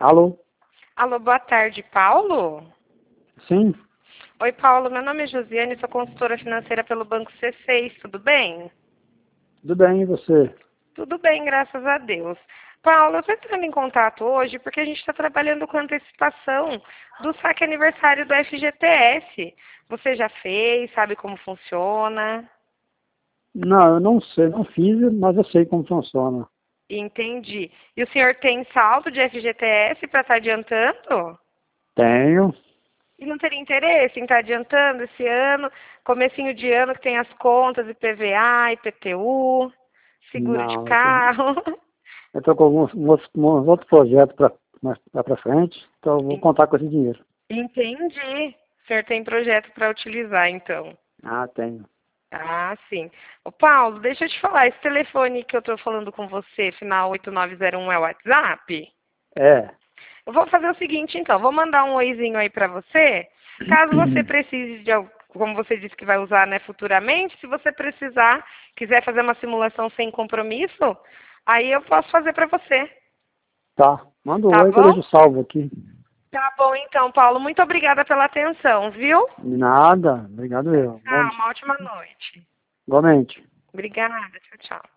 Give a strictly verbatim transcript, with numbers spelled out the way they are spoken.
Alô? Alô, boa tarde, Paulo? Sim, Oi, Paulo, meu nome é Josiane, sou consultora financeira pelo Banco C seis, tudo bem? tudo bem, e você? Tudo bem, graças a Deus. Paulo, eu estou entrando em contato hoje porque a gente está trabalhando com antecipação do saque aniversário do F G T S. Você já fez, sabe como funciona? Não, eu não sei, não fiz, mas eu sei como funciona. Entendi. E o senhor tem saldo de F G T S para estar adiantando? Tenho. E não teria interesse em estar adiantando esse ano, comecinho de ano que tem as contas, I P V A, I P T U, seguro de Não, eu tô, carro. eu tô com alguns um outros, um outro projeto para lá para frente, então eu vou contar com esse dinheiro. Entendi. O senhor tem projeto para utilizar, então. Ah, tenho. Ah, sim. Ô, Paulo, deixa eu te falar, esse telefone que eu estou falando com você, final oito nove zero um, é o WhatsApp? É. Eu vou fazer o seguinte, então, vou mandar um oizinho aí para você. Caso você precise de, al- como você disse que vai usar, né, futuramente, se você precisar, quiser fazer uma simulação sem compromisso, aí eu posso fazer para você. Tá, manda um Tá oi que eu bom? deixo salvo aqui. Tá bom, então, Paulo. Muito obrigada pela atenção, viu? De nada, obrigado eu. Bom Tchau, dia. uma ótima noite. Igualmente. Obrigada, tchau, tchau.